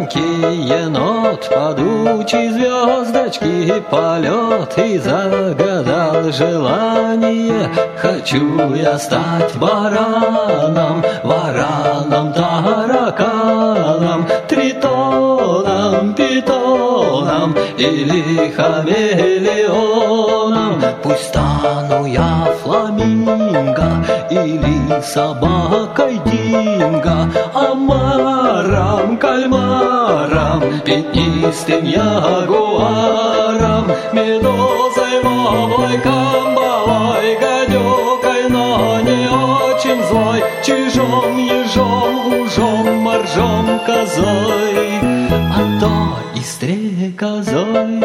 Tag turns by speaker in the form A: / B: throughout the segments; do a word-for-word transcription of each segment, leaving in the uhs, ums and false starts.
A: маленький енот, падучий звездочки полет, и загадал желание: хочу я стать бараном, вараном, тараканом, тритоном, питоном или хамелеоном. Пусть стану я фламинго или собакой динго, омаром, кальмаром, пятнистым ягуаром, медузой, вовой, камбалой, гадюкой, но не очень злой, чижом, ежом, ужом, моржом, козой, а то и стрекозой.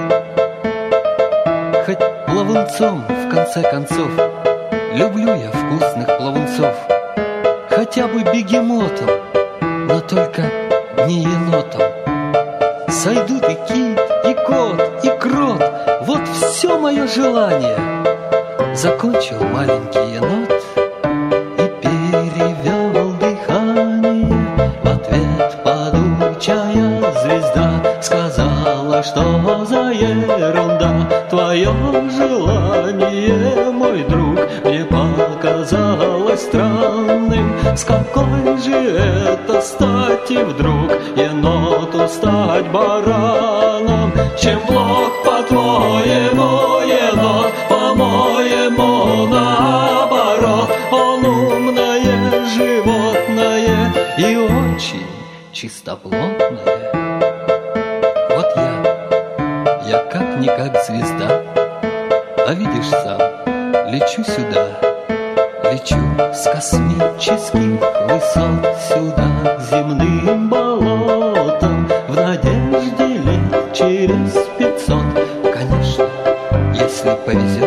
A: Хоть плавунцом, в конце концов, люблю я вкусных плавунцов, хотя бы бегемотом, но только не енотом. Сойдут и кит, и кот, и крот, вот все мое желание. Закончил маленький енот и перевел дыхание. В ответ падучая звезда сказала: что за ерунда, твое желание, мой друг, мне показалось странным. С какой же это стати вдруг еноту стать бараном? Чем плох, по-твоему, енот? По-моему, наоборот, он умное животное и очень чистоплотное. Вот я, я как-никак звезда, а видишь сам, лечу сюда, лечу с космических высот сюда, к земным болотам, в надежде лет через пятьсот. Конечно, если повезет.